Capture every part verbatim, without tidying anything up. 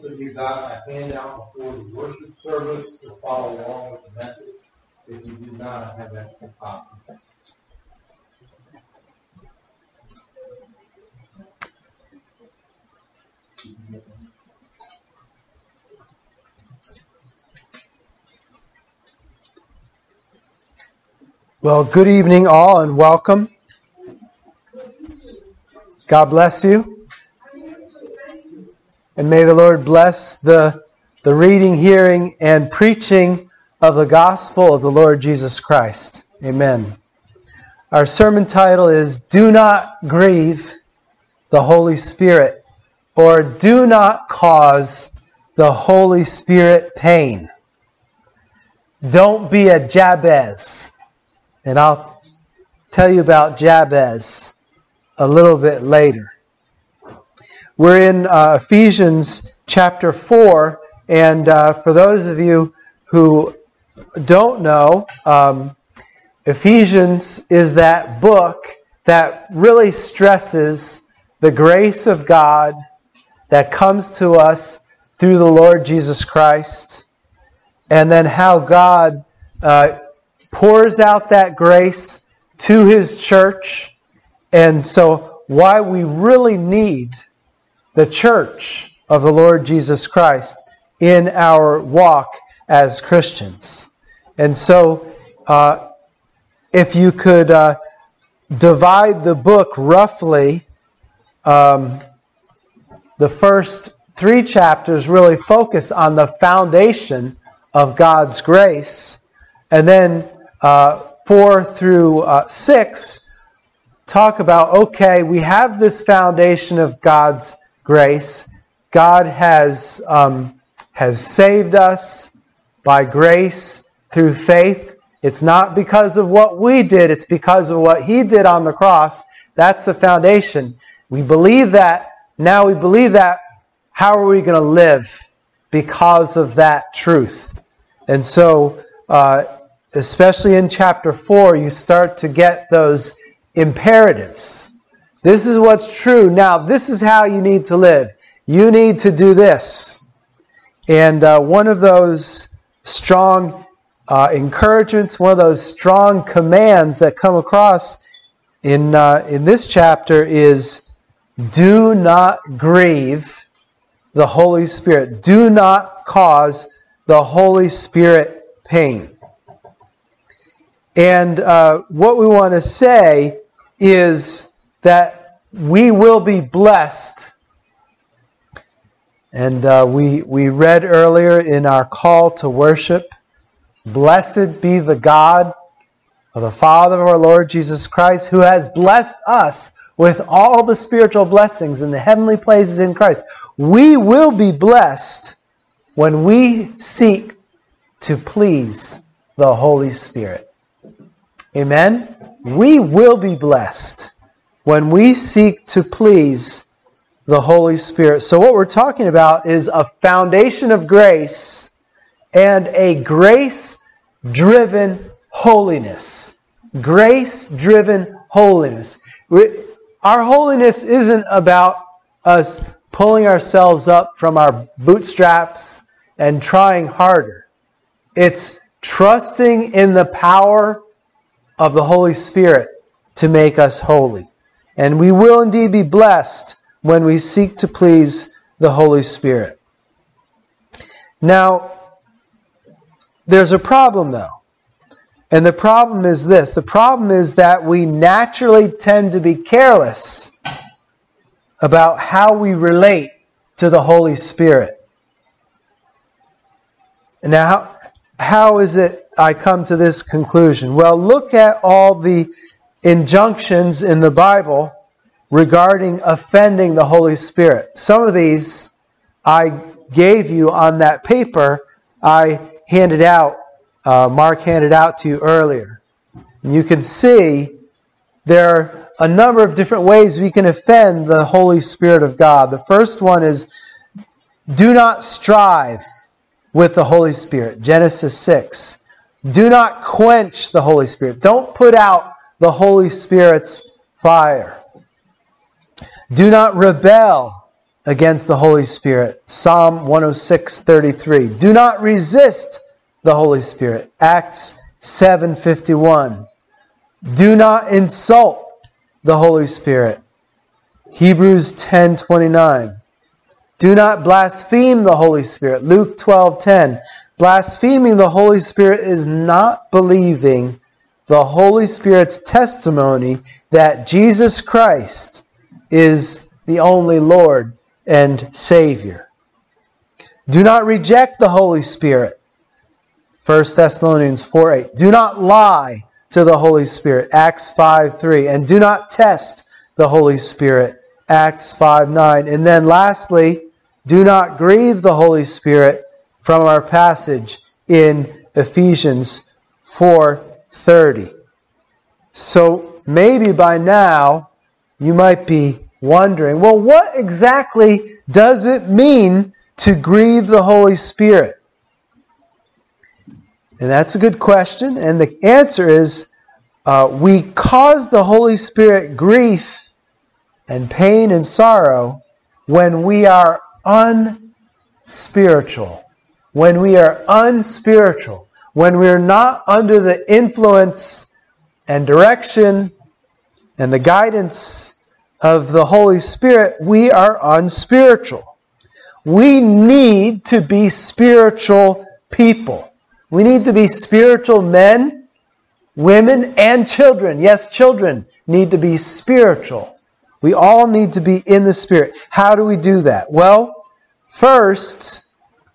that you got a handout before the worship service to follow along with the message. If you do not, I have that copy. Well, good evening all and welcome. God bless you. And may the Lord bless the, the reading, hearing, and preaching of the gospel of the Lord Jesus Christ. Amen. Our sermon title is Do Not Grieve the Holy Spirit, or Do Not Cause the Holy Spirit Pain. Don't be a Jabez. And I'll tell you about Jabez a little bit later. We're in uh, Ephesians chapter four, and uh, for those of you who don't know, um, Ephesians is that book that really stresses the grace of God that comes to us through the Lord Jesus Christ, and then how God uh, pours out that grace to His church, and so why we really need the church of the Lord Jesus Christ in our walk as Christians. And so, uh, if you could uh, divide the book roughly, um, the first three chapters really focus on the foundation of God's grace, and then uh, four through uh, six talk about, okay, we have this foundation of God's grace. God has um, has saved us by grace through faith. It's not because of what we did, it's because of what He did on the cross. That's the foundation. We believe that. Now we believe that. How are we going to live because of that truth? And so, uh, especially in chapter four, you start to get those imperatives. This is what's true. Now, this is how you need to live. You need to do this. And uh, one of those strong uh, encouragements, one of those strong commands that come across in uh, in this chapter is, do not grieve the Holy Spirit. Do not cause the Holy Spirit pain. And uh, what we want to say is that we will be blessed. And uh, we we read earlier in our call to worship, blessed be the God of the Father of our Lord Jesus Christ, who has blessed us with all the spiritual blessings in the heavenly places in Christ. We will be blessed when we seek to please the Holy Spirit. Amen? We will be blessed when we seek to please the Holy Spirit. So what we're talking about is a foundation of grace and a grace-driven holiness. Grace-driven holiness. Our holiness isn't about us pulling ourselves up from our bootstraps and trying harder. It's trusting in the power of the Holy Spirit to make us holy. And we will indeed be blessed when we seek to please the Holy Spirit. Now, there's a problem though. And the problem is this. The problem is that we naturally tend to be careless about how we relate to the Holy Spirit. Now, how, how is it I come to this conclusion? Well, look at all the injunctions in the Bible regarding offending the Holy Spirit. Some of these I gave you on that paper I handed out, uh, Mark handed out to you earlier. And you can see there are a number of different ways we can offend the Holy Spirit of God. The first one is, do not strive with the Holy Spirit. Genesis six. Do not quench the Holy Spirit. Don't put out the Holy Spirit's fire. Do not rebel against the Holy Spirit. Psalm one oh six thirty-three. Do not resist the Holy Spirit. Acts seven fifty-one. Do not insult the Holy Spirit. Hebrews ten twenty-nine. Do not blaspheme the Holy Spirit. Luke twelve ten. Blaspheming the Holy Spirit is not believing the Holy Spirit's testimony that Jesus Christ is the only Lord and Savior. Do not reject the Holy Spirit. First Thessalonians four eight. Do not lie to the Holy Spirit. Acts five three. And do not test the Holy Spirit. Acts five nine. And then lastly, do not grieve the Holy Spirit from our passage in Ephesians four thirty. So maybe by now you might be wondering, well, what exactly does it mean to grieve the Holy Spirit? And that's a good question. And the answer is, uh, we cause the Holy Spirit grief and pain and sorrow when we are unspiritual. When we are unspiritual. When we are not under the influence and direction and the guidance of the Holy Spirit, we are unspiritual. We need to be spiritual people. We need to be spiritual men, women, and children. Yes, children need to be spiritual. We all need to be in the Spirit. How do we do that? Well, first,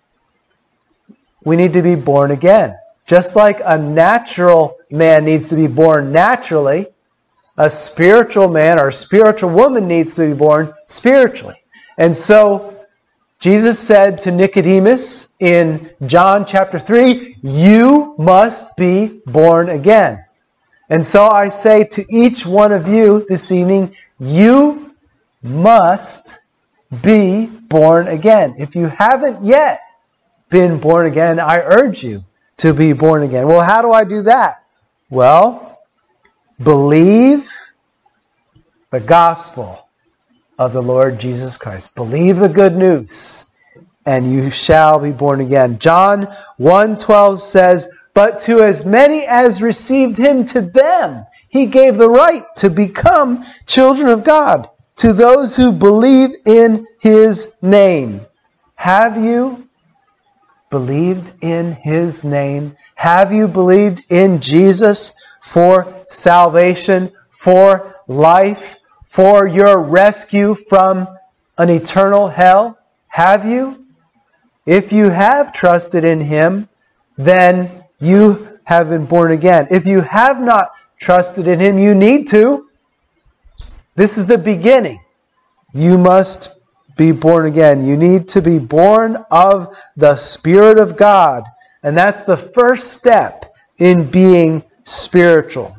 we need to be born again. Just like a natural man needs to be born naturally, a spiritual man or a spiritual woman needs to be born spiritually. And so, Jesus said to Nicodemus in John chapter three, you must be born again. And so I say to each one of you this evening, you must be born again. If you haven't yet been born again, I urge you to be born again. Well, how do I do that? Well, believe the gospel of the Lord Jesus Christ. Believe the good news, and you shall be born again. John one twelve says, but to as many as received him, to them he gave the right to become children of God, to those who believe in his name. Have you believed in his name? Have you believed in Jesus for salvation, for life, for your rescue from an eternal hell? Have you? If you have trusted in him, then you have been born again. If you have not trusted in him, you need to. This is the beginning. You must be born again. You need to be born of the Spirit of God. And that's the first step in being spiritual.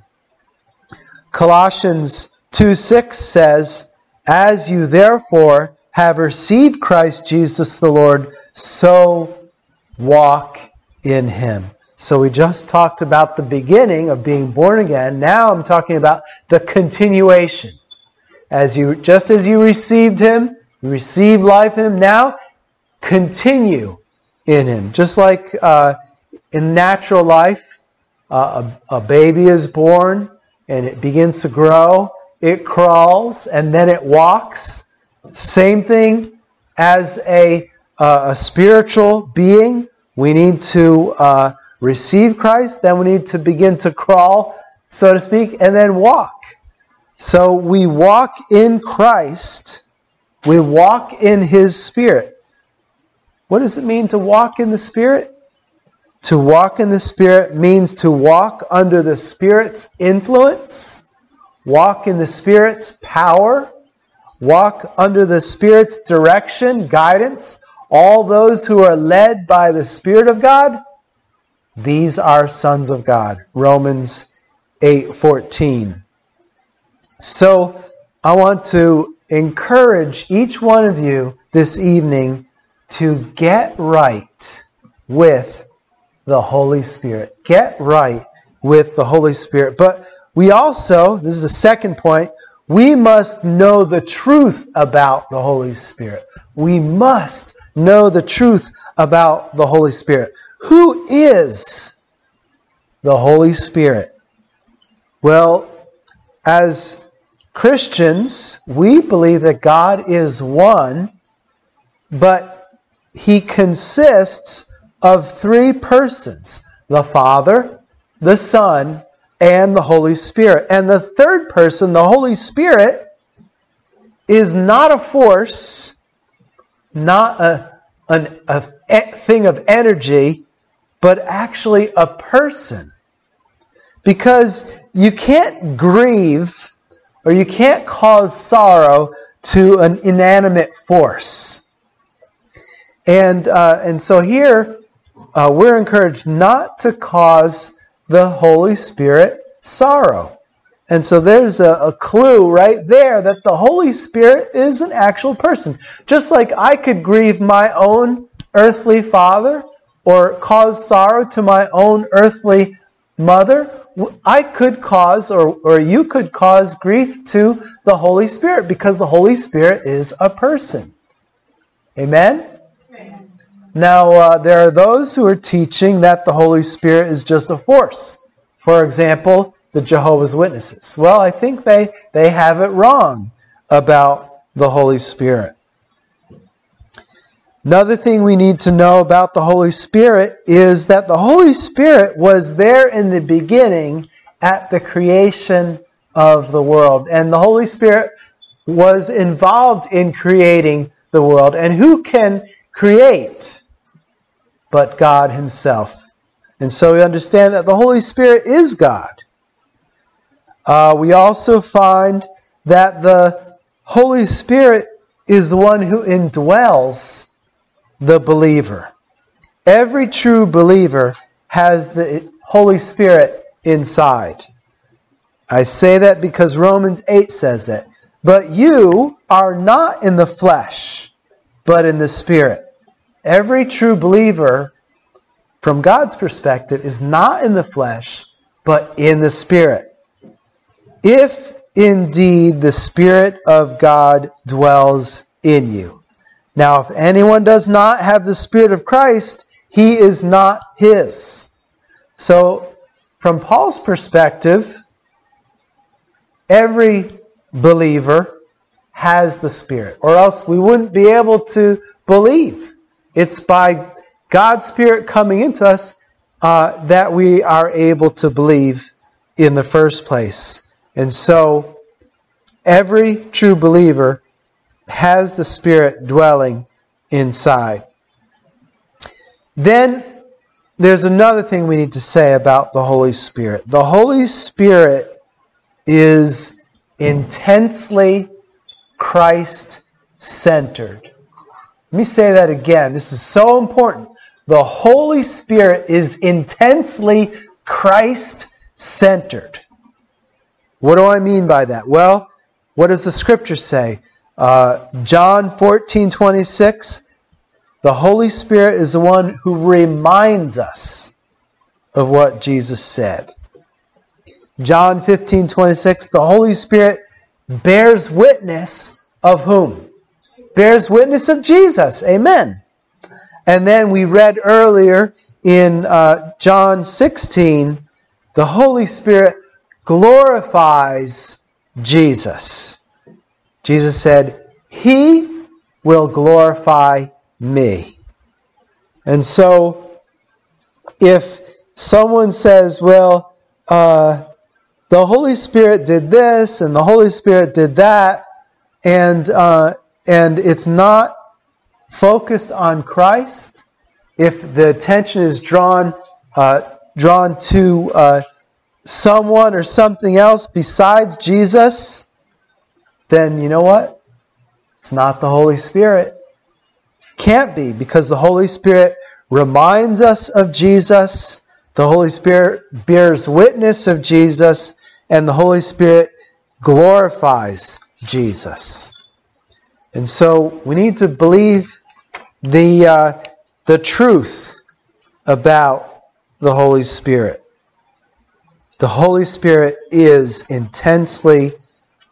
Colossians two six says, as you therefore have received Christ Jesus the Lord, so walk in him. So we just talked about the beginning of being born again. Now I'm talking about the continuation. As you, just as you received him, you received life in him, now continue in him. Just like uh, in natural life, uh, a, a baby is born and it begins to grow. It crawls and then it walks. Same thing as a, uh, a spiritual being. We need to uh, receive Christ, then we need to begin to crawl, so to speak, and then walk. So we walk in Christ. We walk in his Spirit. What does it mean to walk in the Spirit? To walk in the Spirit means to walk under the Spirit's influence, walk in the Spirit's power, walk under the Spirit's direction, guidance. All those who are led by the Spirit of God, these are sons of God. Romans eight fourteen. So I want to encourage each one of you this evening to get right with the Holy Spirit. Get right with the Holy Spirit. But we also, this is the second point, We must know the truth about the Holy Spirit. We must know the truth about the Holy Spirit. Who is the Holy Spirit? Well, as Christians, we believe that God is one, but He consists of three persons: the Father, the Son, and the Holy Spirit. And the third person, the Holy Spirit, is not a force, not a, an, a thing of energy, but actually a person. Because you can't grieve or you can't cause sorrow to an inanimate force. And, uh, and so here, uh, we're encouraged not to cause the Holy Spirit sorrow. And so there's a, a clue right there that the Holy Spirit is an actual person. Just like I could grieve my own earthly father or cause sorrow to my own earthly mother, I could cause, or, or you could cause grief to the Holy Spirit, because the Holy Spirit is a person. Amen? Amen. Now, uh, there are those who are teaching that the Holy Spirit is just a force. For example, the Jehovah's Witnesses. Well, I think they, they have it wrong about the Holy Spirit. Another thing we need to know about the Holy Spirit is that the Holy Spirit was there in the beginning at the creation of the world. And the Holy Spirit was involved in creating the world. And who can create but God Himself? And so we understand that the Holy Spirit is God. Uh, we also find that the Holy Spirit is the one who indwells the believer. Every true believer has the Holy Spirit inside. I say that because Romans eight says it. But you are not in the flesh, but in the Spirit. Every true believer, from God's perspective, is not in the flesh, but in the Spirit. If indeed the Spirit of God dwells in you. Now, if anyone does not have the Spirit of Christ, he is not His. So, from Paul's perspective, every believer has the Spirit, or else we wouldn't be able to believe. It's by God's Spirit coming into us uh, that we are able to believe in the first place. And so, every true believer has the Spirit dwelling inside. Then there's another thing we need to say about the Holy Spirit. The Holy Spirit is intensely Christ-centered. Let me say that again. This is so important. The Holy Spirit is intensely Christ-centered. What do I mean by that? Well, what does the Scripture say? Uh, John fourteen twenty-six, the Holy Spirit is the one who reminds us of what Jesus said. John fifteen twenty-six, the Holy Spirit bears witness of whom? Bears witness of Jesus. Amen. And then we read earlier in uh, John sixteen, the Holy Spirit glorifies Jesus. Jesus said, He will glorify me. And so, if someone says, well, uh, the Holy Spirit did this and the Holy Spirit did that, and uh, and it's not focused on Christ, if the attention is drawn uh, drawn to uh, someone or something else besides Jesus, then you know what? It's not the Holy Spirit. Can't be, because the Holy Spirit reminds us of Jesus, the Holy Spirit bears witness of Jesus, and the Holy Spirit glorifies Jesus. And so we need to believe the uh, the truth about the Holy Spirit. The Holy Spirit is intensely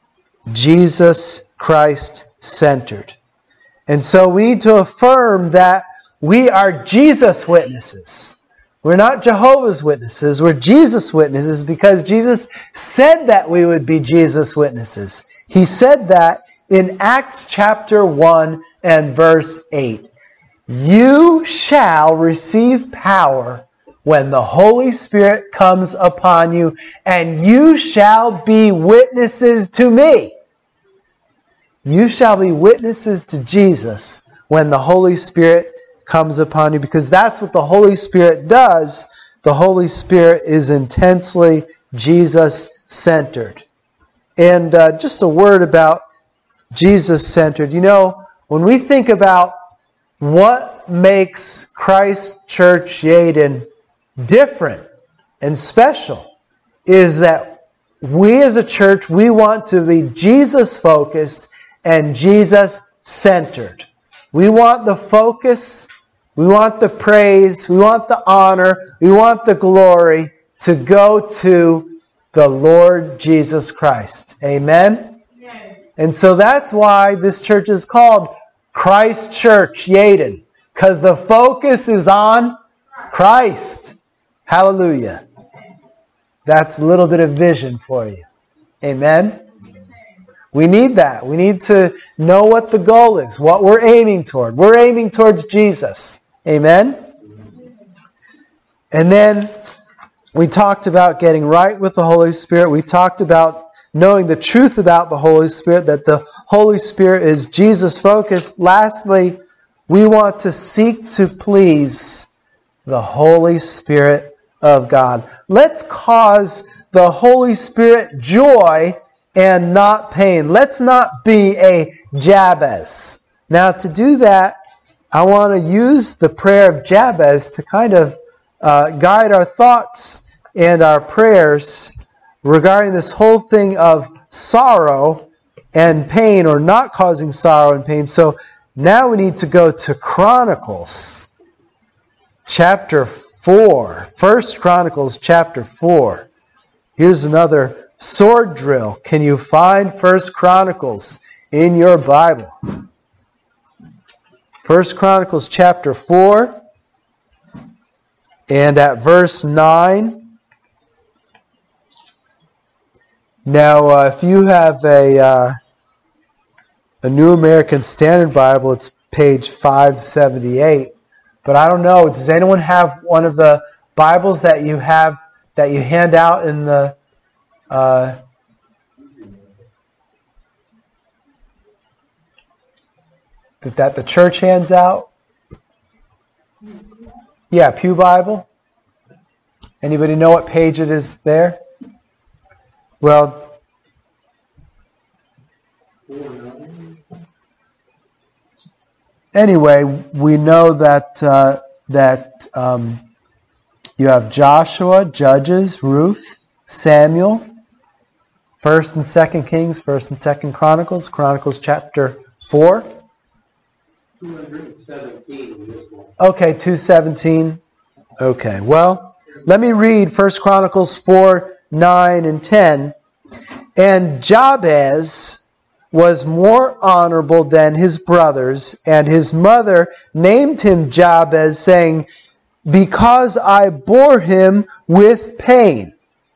Jesus Christ-centered. And so we need to affirm that we are Jesus witnesses. We're not Jehovah's Witnesses. We're Jesus witnesses because Jesus said that we would be Jesus witnesses. He said that in Acts chapter one and verse eight. You shall receive power when the Holy Spirit comes upon you, and you shall be witnesses to me. You shall be witnesses to Jesus when the Holy Spirit comes upon you, because that's what the Holy Spirit does. The Holy Spirit is intensely Jesus-centered. And uh, just a word about Jesus-centered. You know, when we think about what makes Christ Church Yaden different and special, is that we as a church, we want to be Jesus-focused and Jesus-centered. We want the focus, we want the praise, we want the honor, we want the glory to go to the Lord Jesus Christ. Amen? Yes. And so that's why this church is called Christ Church Yaden, because the focus is on Christ. Hallelujah. That's a little bit of vision for you. Amen? We need that. We need to know what the goal is, what we're aiming toward. We're aiming towards Jesus. Amen? And then we talked about getting right with the Holy Spirit. We talked about knowing the truth about the Holy Spirit, that the Holy Spirit is Jesus-focused. Lastly, we want to seek to please the Holy Spirit of God. Let's cause the Holy Spirit joy and not pain. Let's not be a Jabez. Now, to do that, I want to use the prayer of Jabez to kind of uh, guide our thoughts and our prayers regarding this whole thing of sorrow and pain, or not causing sorrow and pain. So now we need to go to Chronicles chapter four. First Chronicles chapter four. Here's another sword drill. Can you find First Chronicles in your Bible? First Chronicles chapter four and at verse nine. Now, uh, if you have a uh, a New American Standard Bible, it's page five seventy-eight. But I don't know, does anyone have one of the Bibles that you have, that you hand out in the uh, that, that the church hands out? Yeah, Pew Bible. Anybody know what page it is there? Well, anyway, we know that uh, that um, you have Joshua, Judges, Ruth, Samuel, First and Second Kings, First and Second Chronicles, Chronicles chapter four. two hundred seventeen. Okay, two seventeen. Okay, well, let me read First Chronicles four, nine, and ten. And Jabez was more honorable than his brothers, and his mother named him Jabez, saying, because I bore him with pain.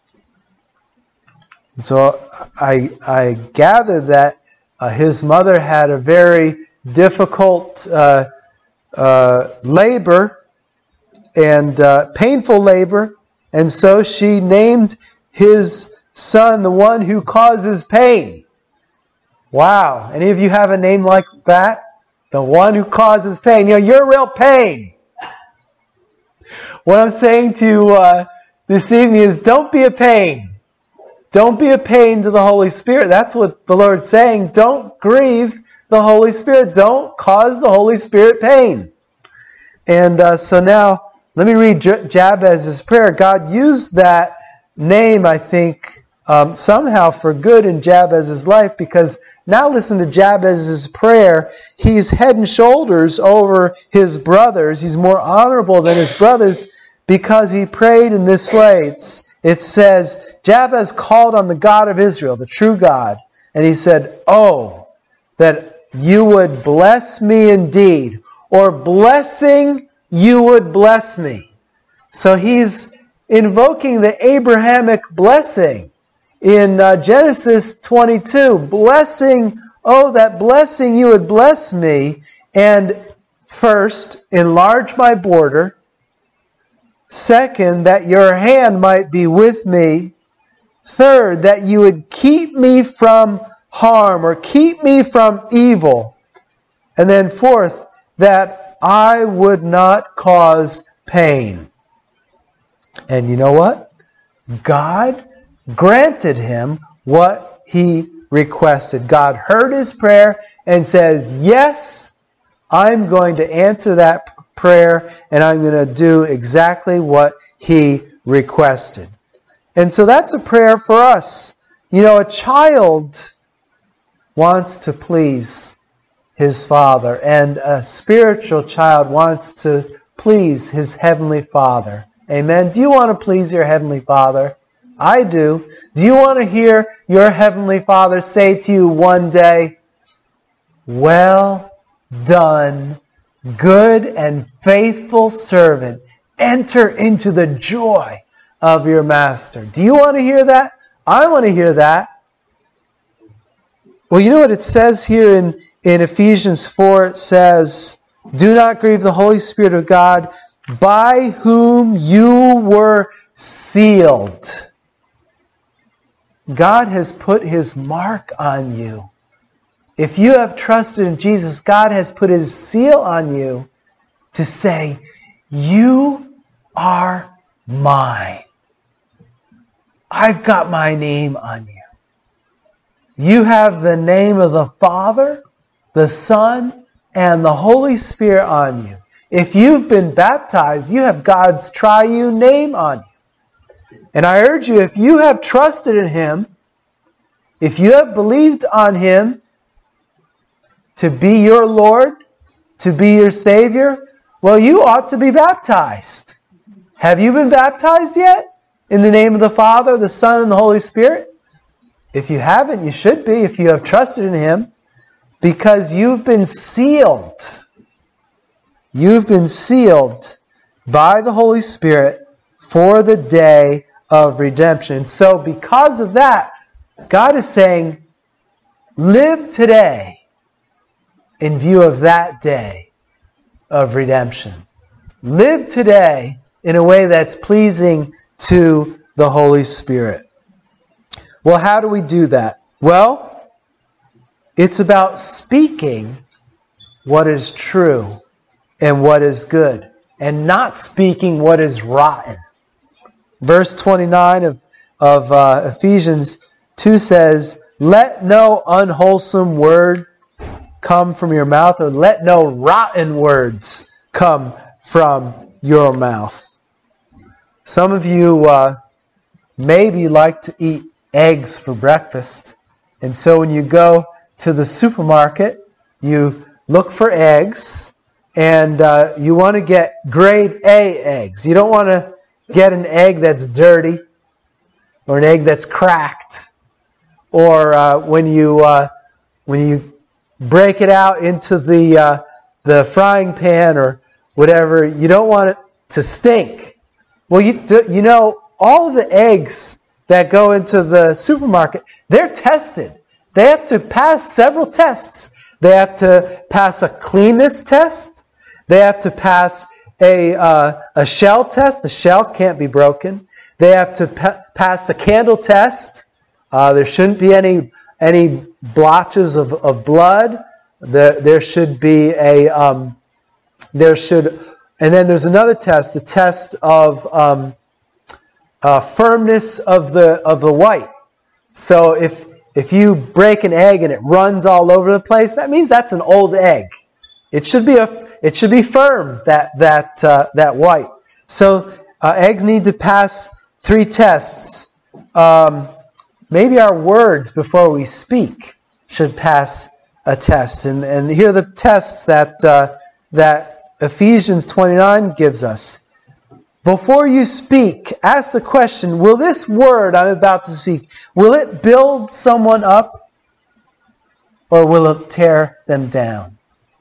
So I, I gather that uh, his mother had a very difficult uh, uh, labor and uh, painful labor, and so she named his son the one who causes pain. Wow. Any of you have a name like that? The one who causes pain. You know, you're real pain. What I'm saying to you uh, this evening is, don't be a pain. Don't be a pain to the Holy Spirit. That's what the Lord's saying. Don't grieve the Holy Spirit. Don't cause the Holy Spirit pain. And uh, so now, let me read J- Jabez's prayer. God used that name, I think, um, somehow for good in Jabez's life, because now listen to Jabez's prayer. He's head and shoulders over his brothers. He's more honorable than his brothers because he prayed in this way. It's, it says, Jabez called on the God of Israel, the true God, And he said, oh, that you would bless me indeed, or blessing you would bless me. So he's invoking the Abrahamic blessing in uh, Genesis twenty-two. Blessing, oh, that blessing you would bless me. And first, enlarge my border. Second, that your hand might be with me. Third, that you would keep me from harm or keep me from evil. And then fourth, that I would not cause pain. And you know what? God granted him what he requested. God heard his prayer and says, yes, I'm going to answer that prayer and I'm going to do exactly what he requested. And so that's a prayer for us. You know, a child wants to please his father, and a spiritual child wants to please his heavenly Father. Amen. Do you want to please your heavenly Father? I do. Do you want to hear your heavenly Father say to you one day, well done, good and faithful servant, enter into the joy of your master? Do you want to hear that? I want to hear that. Well, you know what it says here in, in Ephesians four? It says, do not grieve the Holy Spirit of God, by whom you were sealed. God has put his mark on you. If you have trusted in Jesus, God has put his seal on you to say, you are mine. I've got my name on you. You have the name of the Father, the Son, and the Holy Spirit on you. If you've been baptized, you have God's triune name on you. And I urge you, if you have trusted in him, if you have believed on him to be your Lord, to be your Savior, well, you ought to be baptized. Have you been baptized yet? In the name of the Father, the Son, and the Holy Spirit? If you haven't, you should be, if you have trusted in him, because you've been sealed. You've been sealed by the Holy Spirit for the day of redemption. So because of that, God is saying, live today in view of that day of redemption. Live today in a way that's pleasing to the Holy Spirit. Well, how do we do that? Well, it's about speaking what is true and what is good, and not speaking what is rotten. Verse twenty-nine of, of uh, Ephesians two says, let no unwholesome word come from your mouth, or let no rotten words come from your mouth. Some of you uh, maybe like to eat eggs for breakfast. And so when you go to the supermarket, you look for eggs, and uh, you want to get grade A eggs. You don't want to get an egg that's dirty, or an egg that's cracked, or uh, when you uh, when you break it out into the uh, the frying pan or whatever, you don't want it to stink. Well, you do, you know, all of the eggs that go into the supermarket, they're tested. They have to pass several tests. They have to pass a cleanness test. They have to pass a uh, a shell test. The shell can't be broken. They have to pa- pass the candle test. Uh, there shouldn't be any any blotches of, of blood. There there should be a um, there should, and then there's another test, the test of um, uh, firmness of the of the white. So if if you break an egg and it runs all over the place, that means that's an old egg. It should be a it should be firm, that that uh, that white. So uh, eggs need to pass three tests. Um, maybe our words before we speak should pass a test. And and here are the tests that uh, that Ephesians twenty-nine gives us. Before you speak, ask the question, will this word I'm about to speak, will it build someone up? or will it tear them down?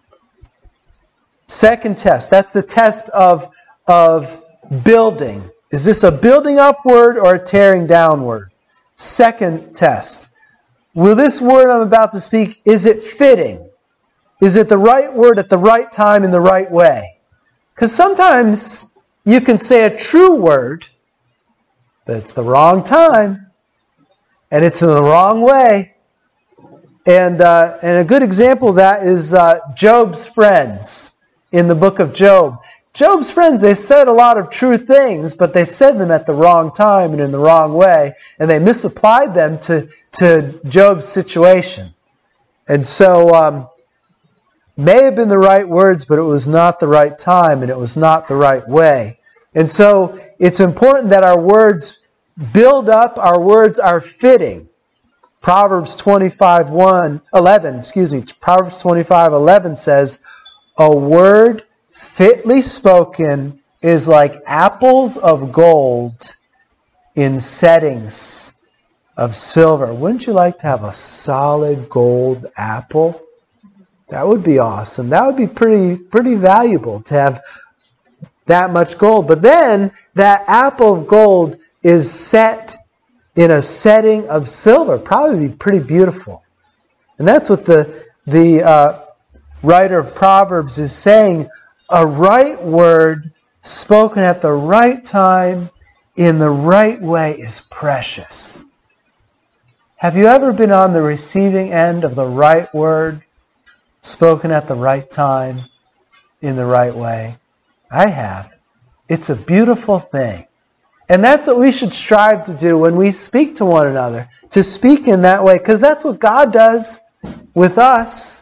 Second test, that's the test of, of building. Is this a building up word or a tearing down word? Second test, will this word I'm about to speak, is it fitting? Is it the right word at the right time in the right way? Because sometimes you can say a true word, but it's the wrong time, and it's in the wrong way. And uh, and a good example of that is uh, Job's friends in the book of Job. Job's friends, they said a lot of true things, but they said them at the wrong time and in the wrong way, and they misapplied them to, to Job's situation. And so, um, may have been the right words, but it was not the right time, and it was not the right way. And so, it's important that our words build up, our words are fitting. Proverbs twenty-five, one, eleven, excuse me, Proverbs twenty-five, eleven says, a word fitly spoken is like apples of gold in settings of silver. Wouldn't you like to have a solid gold apple? That would be awesome. That would be pretty, pretty valuable to have that much gold. But then that apple of gold is set in a setting of silver. Probably be pretty beautiful. And that's what the, the uh, writer of Proverbs is saying. A right word spoken at the right time in the right way is precious. Have you ever been on the receiving end of the right word spoken at the right time in the right way? I have. It's a beautiful thing. And that's what we should strive to do when we speak to one another, to speak in that way, because that's what God does with us.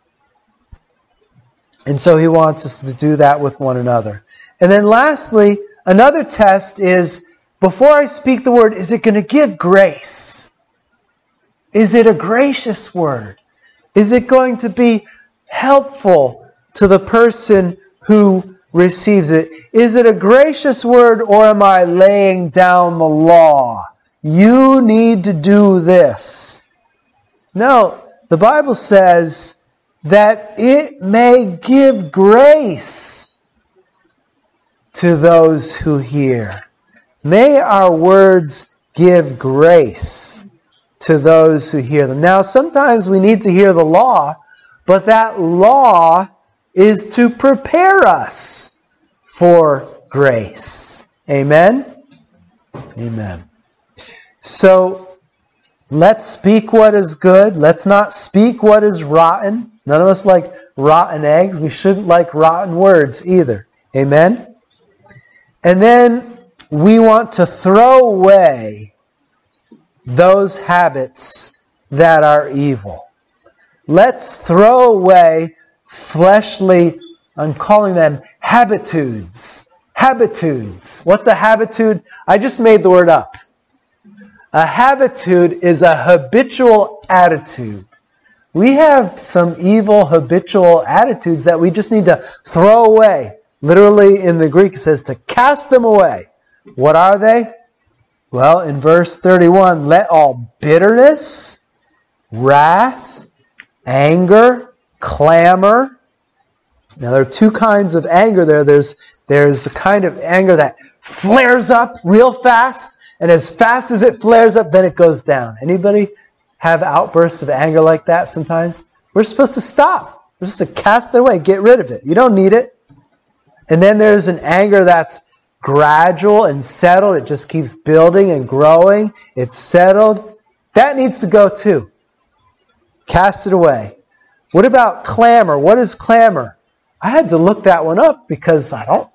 And so He wants us to do that with one another. And then lastly, another test is, before I speak the word, is it going to give grace? Is it a gracious word? Is it going to be helpful to the person who receives it? Is it a gracious word, or am I laying down the law? You need to do this. No, the Bible says that it may give grace to those who hear. May our words give grace to those who hear them. Now, sometimes we need to hear the law, but that law is to prepare us for grace. Amen? Amen. So, let's speak what is good. Let's not speak what is rotten. None of us like rotten eggs. We shouldn't like rotten words either. Amen? And then we want to throw away those habits that are evil. Let's throw away fleshly, I'm calling them habitudes. Habitudes. What's a habitude? I just made the word up. A habitude is a habitual attitude. We have some evil habitual attitudes that we just need to throw away. Literally in the Greek it says to cast them away. What are they? Well, in verse thirty-one, let all bitterness, wrath, anger, clamor. Now there are two kinds of anger there. There's, there's a kind of anger that flares up real fast, and as fast as it flares up, then it goes down. Anybody have outbursts of anger like that sometimes? We're supposed to stop. We're supposed to cast it away, get rid of it. You don't need it. And then there's an anger that's gradual and settled. It just keeps building and growing. It's settled. That needs to go too. Cast it away. What about clamor? What is clamor? I had to look that one up because I don't,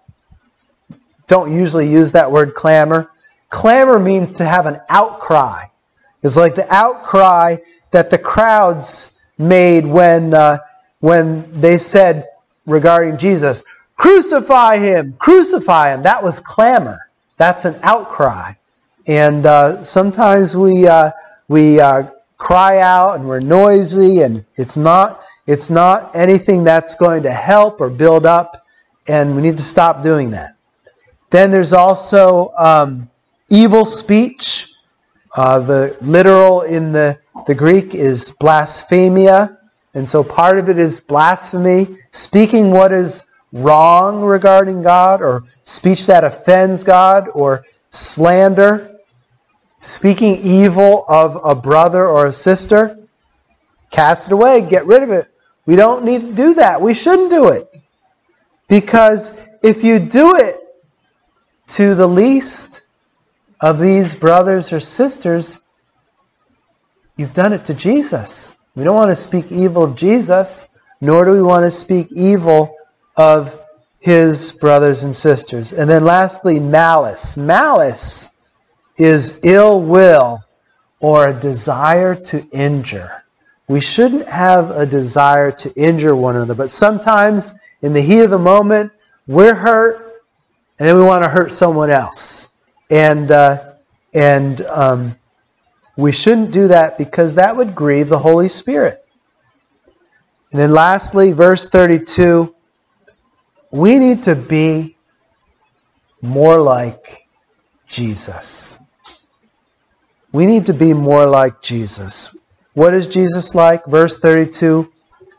don't usually use that word clamor. Clamor means to have an outcry. It's like the outcry that the crowds made when uh, when they said regarding Jesus, crucify him, crucify him. That was clamor. That's an outcry. And uh, sometimes we uh, we uh, cry out and we're noisy, and it's not it's not anything that's going to help or build up, and we need to stop doing that. Then there's also um, evil speech. Uh, the literal in the, the Greek is blasphemia. And so part of it is blasphemy, speaking what is wrong regarding God, or speech that offends God, or slander, speaking evil of a brother or a sister. Cast it away, get rid of it. We don't need to do that. We shouldn't do it. Because if you do it to the least of these brothers or sisters, you've done it to Jesus. We don't want to speak evil of Jesus, nor do we want to speak evil of his brothers and sisters. And then lastly, malice. Malice is ill will or a desire to injure. We shouldn't have a desire to injure one another, but sometimes in the heat of the moment, we're hurt, and then we want to hurt someone else. And uh, and um, we shouldn't do that, because that would grieve the Holy Spirit. And then lastly, verse thirty-two, we need to be more like Jesus. We need to be more like Jesus. What is Jesus like? Verse thirty-two,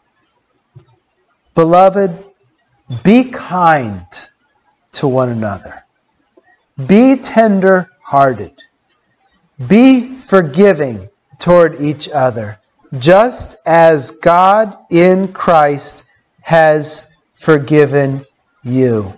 beloved, be kind to one another. Be tender-hearted. Be forgiving toward each other, just as God in Christ has forgiven you.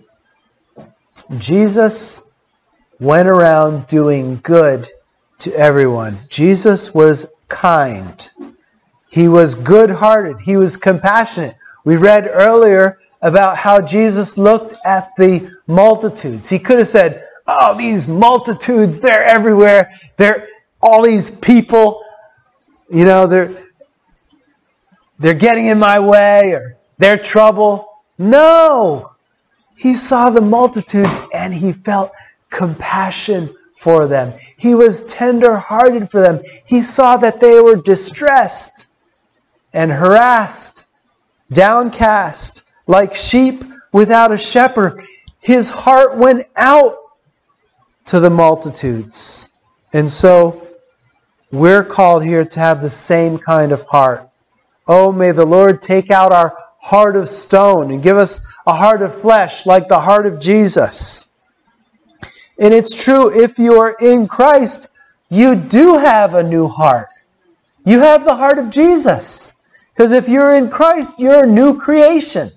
Jesus went around doing good to everyone. Jesus was kind. He was good-hearted. He was compassionate. We read earlier about how Jesus looked at the multitudes. He could have said, oh, these multitudes, they're everywhere. They're all these people, you know, they're they're getting in my way, or they're trouble. No! He saw the multitudes and he felt compassion for them. He was tender-hearted for them. He saw that they were distressed and harassed, downcast, like sheep without a shepherd. His heart went out to the multitudes. And so we're called here to have the same kind of heart. Oh, may the Lord take out our heart of stone and give us a heart of flesh like the heart of Jesus. And it's true, if you are in Christ, you do have a new heart. You have the heart of Jesus. Because if you're in Christ, you're a new creation.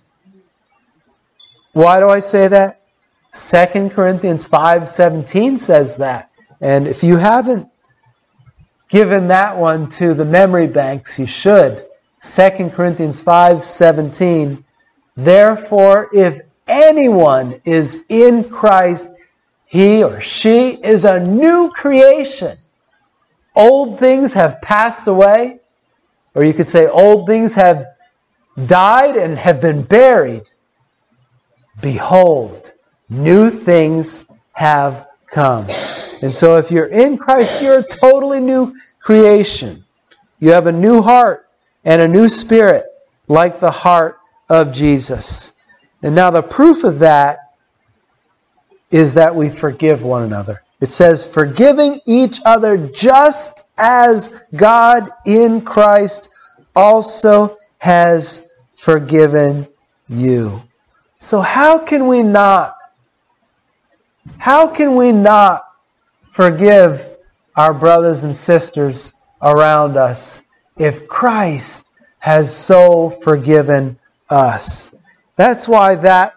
Why do I say that? Second Corinthians five seventeen says that. And if you haven't given that one to the memory banks, you should. Second Corinthians five seventeen. Therefore, if anyone is in Christ, he or she is a new creation. Old things have passed away. Or you could say old things have died and have been buried. Behold, new things have come. And so if you're in Christ, you're a totally new creation. You have a new heart and a new spirit, like the heart of Jesus. And now the proof of that is that we forgive one another. It says, forgiving each other just as God in Christ also has forgiven you. So how can we not, how can we not forgive our brothers and sisters around us if Christ has so forgiven us? That's why that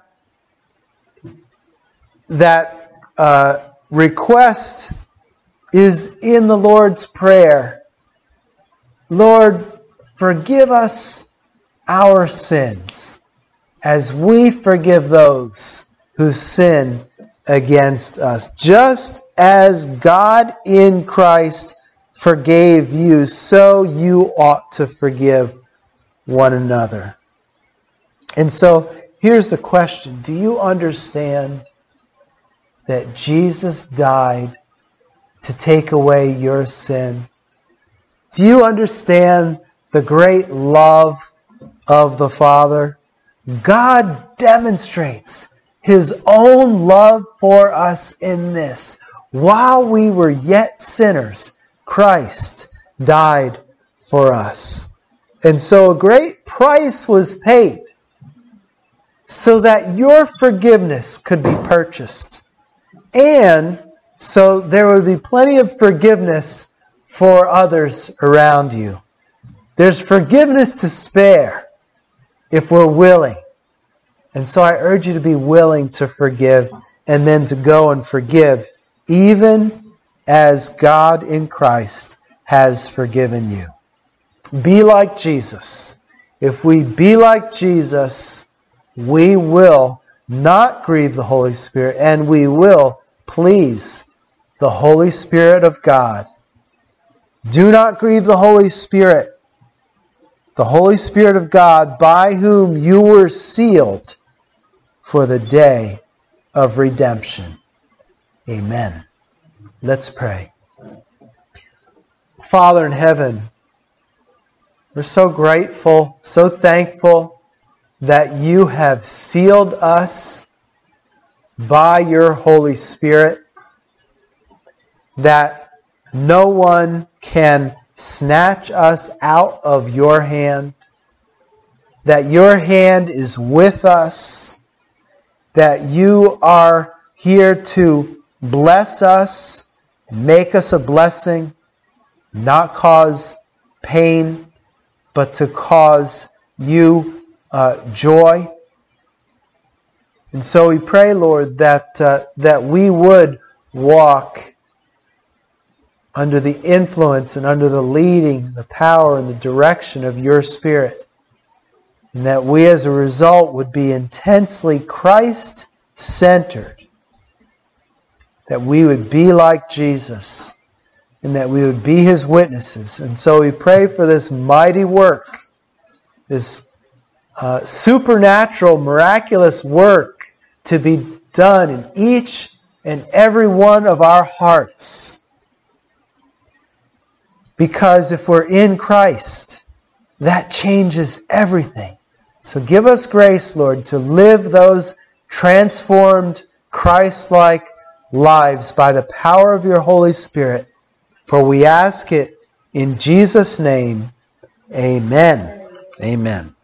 that uh, request is in the Lord's Prayer. Lord, forgive us our sins as we forgive those who sin against us. Just as God in Christ forgave you, so you ought to forgive one another. And so here's the question. Do you understand that Jesus died to take away your sin? Do you understand the great love of the Father? God demonstrates His own love for us in this. While we were yet sinners, Christ died for us. And so a great price was paid so that your forgiveness could be purchased. And so there would be plenty of forgiveness for others around you. There's forgiveness to spare if we're willing. And so I urge you to be willing to forgive and then to go and forgive, even as God in Christ has forgiven you. Be like Jesus. If we be like Jesus, we will not grieve the Holy Spirit, and we will please the Holy Spirit of God. Do not grieve the Holy Spirit, the Holy Spirit of God, by whom you were sealed for the day of redemption. Amen. Let's pray. Father in heaven, we're so grateful, so thankful that you have sealed us by your Holy Spirit, that no one can snatch us out of your hand, that your hand is with us, that you are here to bless us and make us a blessing, not cause pain, but to cause you uh, joy. And so we pray, Lord, that uh, that we would walk under the influence and under the leading, the power and the direction of your Spirit. And that we as a result would be intensely Christ-centered. That we would be like Jesus. And that we would be His witnesses. And so we pray for this mighty work. This uh, supernatural, miraculous work to be done in each and every one of our hearts. Because if we're in Christ, that changes everything. So give us grace, Lord, to live those transformed, Christ-like lives by the power of your Holy Spirit. For we ask it in Jesus' name. Amen. Amen.